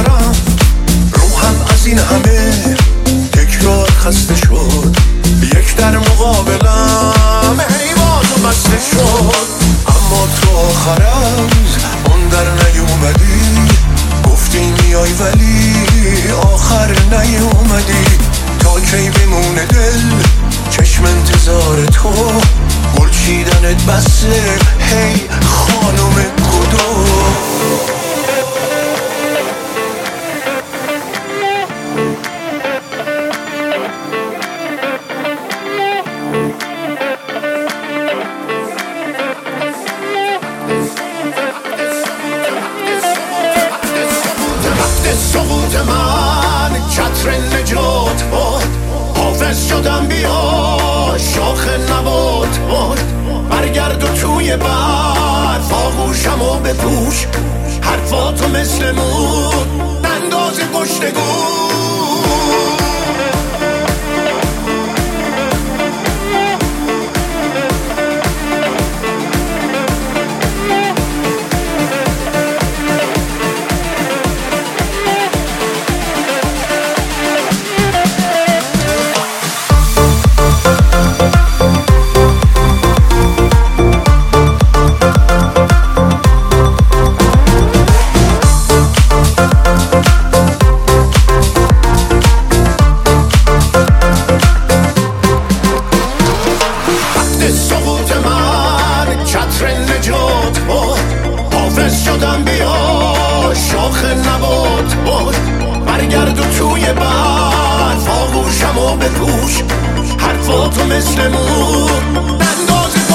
دارم. روحم از این همه تکرار خسته شد، یک در مقابلم حیوان بسته شد. اما تو آخرم اون در نیومدی، گفتی میای ولی آخر نیومدی. تا کی بمونه دل چشم انتظار تو، گل چیدنت بسه هی خانم گدو. سقوط من چتر نجات بود، حافظ شدم بیا شاخ نبات بود. برگرد و توی برف آغوشم و بپوش، حرفاتو مثل مون انداز گشتگو. سقوط من چتر نجات بود، حافظ شدم بیا شاخ نبات بود. برگرد و توی برف آغوشم و بپوش، حرفاتو مثل مون انداز